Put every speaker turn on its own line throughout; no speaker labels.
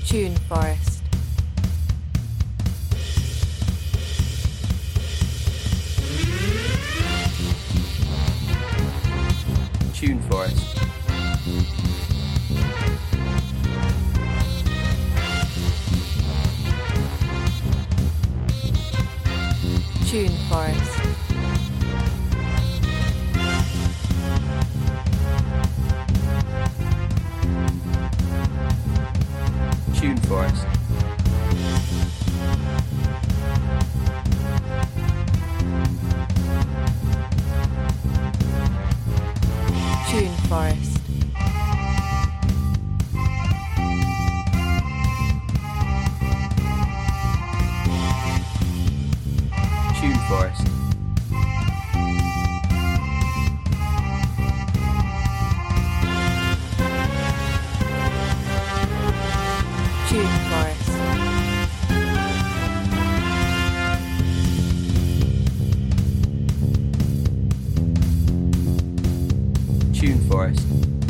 Tune Forest.
Tune Forest.
Tune Forest.
Tune Forest.
Tune Forest.
Tune Forest.
Tune Forest.
Tune Forest.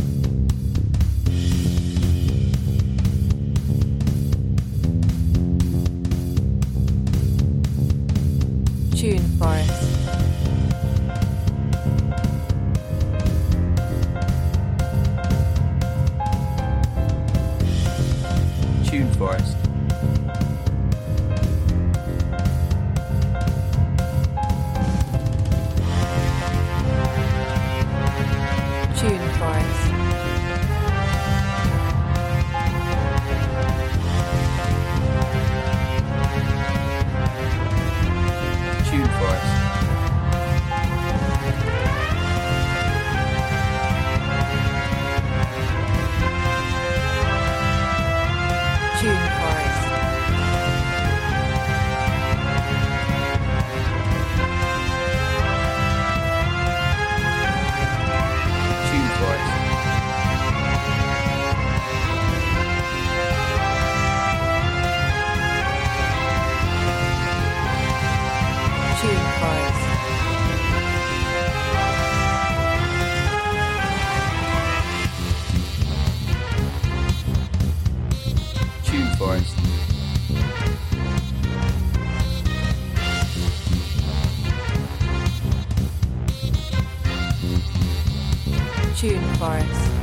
Tune Forest.
Tune Forest.
Tune Forest.
Tune Forest.
Tune Forest.
Tune Forest.
Tune Forest.
Tune Forest.
Tune Forest.